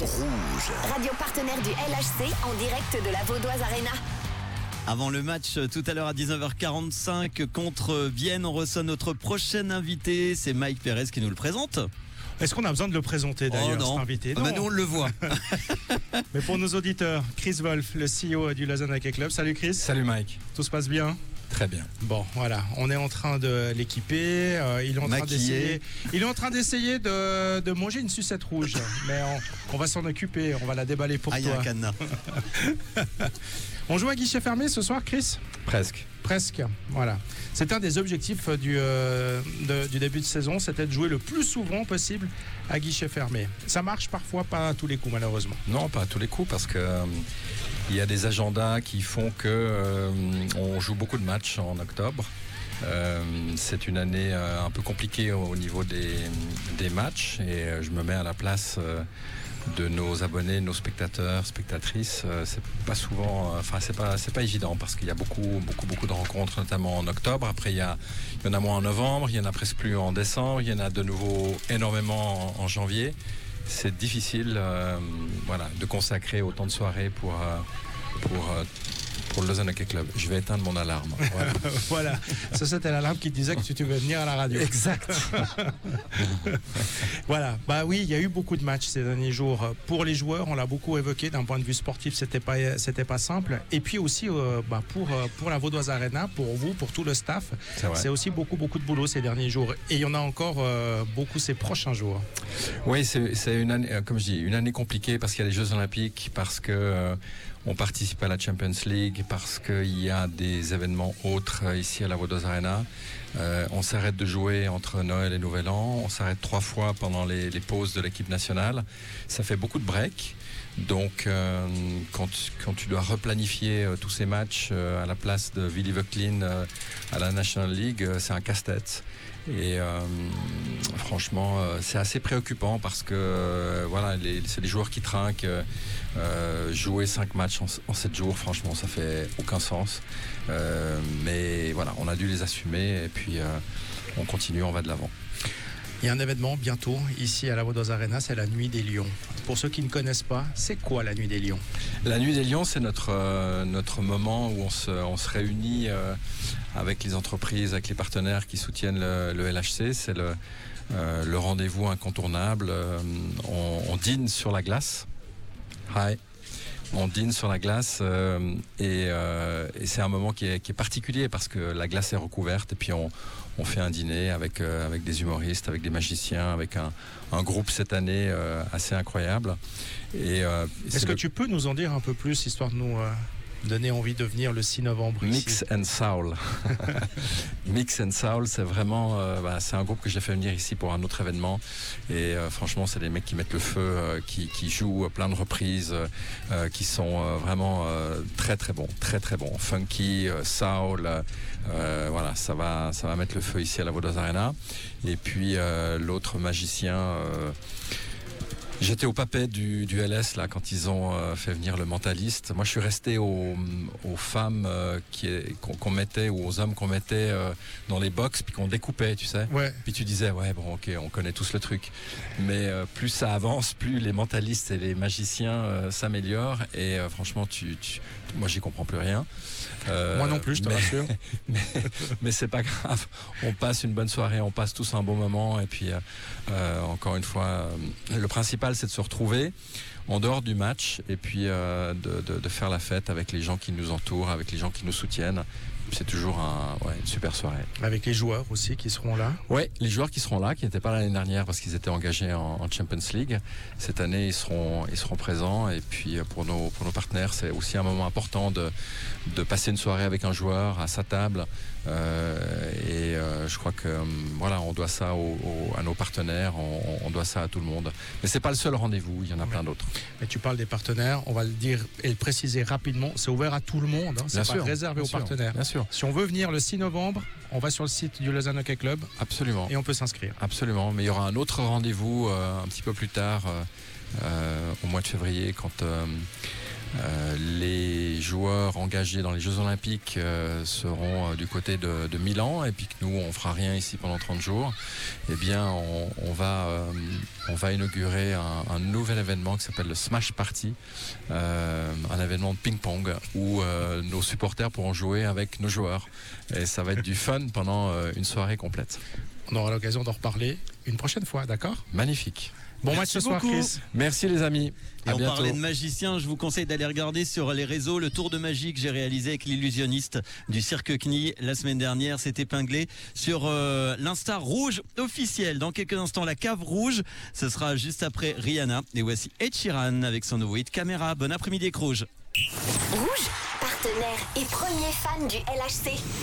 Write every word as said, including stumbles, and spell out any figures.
Rouge. Radio partenaire du L H C en direct de la Vaudoise Arena. Avant le match, tout à l'heure à dix-neuf heures quarante-cinq contre Vienne, on reçoit notre prochain invité. C'est Mike Pérez qui nous le présente. Est-ce qu'on a besoin de le présenter d'ailleurs, oh, cet invité? Non, bah, nous on le voit. Mais pour nos auditeurs, Chris Wolf, le C E O du Lausanne Hockey Club. Salut Chris. Salut Mike. Tout se passe bien? Très bien. Bon, voilà, on est en train de l'équiper. Euh, il est en train d'essayer. Il est en train d'essayer de, de manger une sucette rouge. Mais on, on va s'en occuper. On va la déballer pour ah, toi. Il y a un cadenas. On joue à guichet fermé ce soir, Chris? Presque. Presque, voilà. C'est un des objectifs du, euh, de, du début de saison, c'était de jouer le plus souvent possible à guichet fermé. Ça marche parfois, pas à tous les coups malheureusement. Non, pas à tous les coups parce que euh, il y a des agendas qui font que euh, on joue beaucoup de matchs en octobre. Euh, c'est une année euh, un peu compliquée au, au niveau des, des matchs et euh, je me mets à la place euh, de nos abonnés, nos spectateurs, spectatrices. Euh, c'est pas souvent, enfin euh, c'est pas c'est pas évident parce qu'il y a beaucoup beaucoup beaucoup de rencontres, notamment en octobre. Après il y a il y en a moins en novembre, il y en a presque plus en décembre, il y en a de nouveau énormément en, en janvier. C'est difficile, euh, voilà, de consacrer autant de soirées pour euh, pour euh, pour le Lausanne Hockey Club. Je vais éteindre mon alarme. Voilà. Voilà. Ça, c'était l'alarme qui disait que tu devais venir à la radio. Exact. Voilà. Bah oui, il y a eu beaucoup de matchs ces derniers jours. Pour les joueurs, on l'a beaucoup évoqué. D'un point de vue sportif, c'était pas, c'était pas simple. Et puis aussi, euh, bah pour, pour la Vaudoise Arena, pour vous, pour tout le staff, c'est, c'est aussi beaucoup, beaucoup de boulot ces derniers jours. Et il y en a encore euh, beaucoup ces prochains jours. Oui, c'est, c'est une année, comme je dis, une année compliquée parce qu'il y a les Jeux Olympiques, parce que euh, on participe à la Champions League, parce qu'il y a des événements autres ici à la Vaudoise Arena. Euh, on s'arrête de jouer entre Noël et Nouvel An. On s'arrête trois fois pendant les, les pauses de l'équipe nationale. Ça fait beaucoup de breaks. Donc, euh, quand, quand tu dois replanifier euh, tous ces matchs euh, à la place de Willy Vöcklin euh, à la National League, euh, c'est un casse-tête. Et euh, franchement, euh, c'est assez préoccupant parce que euh, voilà, les, c'est les joueurs qui trinquent. Euh, jouer cinq matchs en, en sept jours, franchement, ça fait aucun sens. Euh, mais voilà, on a dû les assumer et puis euh, on continue, on va de l'avant. Il y a un événement bientôt ici à la Vaudoise Arena, c'est la Nuit des Lions. Pour ceux qui ne connaissent pas, c'est quoi la Nuit des Lions? La Nuit des Lions, c'est notre, euh, notre moment où on se, on se réunit euh, avec les entreprises, avec les partenaires qui soutiennent le, le L H C. C'est le, euh, le rendez-vous incontournable. Euh, on, on dîne sur la glace. Hi. On dîne sur la glace euh, et, euh, et c'est un moment qui est, qui est particulier parce que la glace est recouverte et puis on, on fait un dîner avec, euh, avec des humoristes, avec des magiciens, avec un, un groupe cette année euh, assez incroyable. Et, euh, Est-ce que le... tu peux nous en dire un peu plus, histoire de nous... Euh... donner envie de venir le six novembre ici. Mix and Soul. Mix and Soul, c'est vraiment, euh, bah, c'est un groupe que j'ai fait venir ici pour un autre événement. Et euh, franchement, c'est des mecs qui mettent le feu, euh, qui, qui jouent plein de reprises, euh, qui sont euh, vraiment euh, très très bons, très très bons. Funky, euh, soul, euh, voilà, ça va, ça va mettre le feu ici à la Vaudoise Arena. Et puis euh, l'autre magicien. Euh, J'étais au papet du, du L S là quand ils ont euh, fait venir le mentaliste. Moi, je suis resté aux, aux femmes euh, qui est, qu'on, qu'on mettait ou aux hommes qu'on mettait euh, dans les box puis qu'on découpait, tu sais. Ouais. Puis tu disais ouais bon ok, on connaît tous le truc. Mais euh, plus ça avance, plus les mentalistes et les magiciens euh, s'améliorent et euh, franchement, tu, tu, moi j'y comprends plus rien. Euh, moi non plus, je te mais, rassure. mais, mais c'est pas grave. On passe une bonne soirée, on passe tous un bon moment et puis euh, encore une fois, euh, le principal c'est de se retrouver en dehors du match et puis euh, de, de, de faire la fête avec les gens qui nous entourent, avec les gens qui nous soutiennent. C'est toujours un, ouais, une super soirée. Avec les joueurs aussi qui seront là. Oui, les joueurs qui seront là, qui n'étaient pas là l'année dernière parce qu'ils étaient engagés en, en Champions League. Cette année, ils seront, ils seront présents. Et puis pour nos, pour nos partenaires, c'est aussi un moment important de, de passer une soirée avec un joueur à sa table. Euh, et euh, je crois que voilà, on doit ça au, au, à nos partenaires, on, on doit ça à tout le monde. Mais c'est pas le seul rendez-vous, il y en a ouais. plein d'autres. Mais tu parles des partenaires, on va le dire et le préciser rapidement. C'est ouvert à tout le monde, hein, c'est bien pas sûr, réservé aux sûr, partenaires. Bien sûr. Si on veut venir le six novembre, on va sur le site du Lausanne Hockey Club. Absolument. Et on peut s'inscrire. Absolument. Mais il y aura un autre rendez-vous euh, un petit peu plus tard, euh, euh, au mois de février, quand euh, euh, les joueurs engagés dans les Jeux Olympiques euh, seront euh, du côté de, de Milan et puis que nous, on fera rien ici pendant trente jours. Eh bien, on, on va... Euh, on va inaugurer un, un nouvel événement qui s'appelle le Smash Party, euh, un événement de ping-pong où euh, nos supporters pourront jouer avec nos joueurs. Et ça va être du fun pendant euh, une soirée complète. On aura l'occasion d'en reparler une prochaine fois, d'accord? Magnifique. Bon Merci match ce soir, beaucoup. Chris. Merci les amis. Et À on bientôt. parlait de magicien, je vous conseille d'aller regarder sur les réseaux le tour de magie que j'ai réalisé avec l'illusionniste du Cirque C N I la semaine dernière. C'est épinglé sur euh, l'Insta Rouge officiel. Dans quelques instants, la cave rouge, ce sera juste après Rihanna. Et voici Ed Sheeran avec son nouveau hit Caméra. Bon après-midi, Rouge. Rouge, partenaire et premier fan du L H C.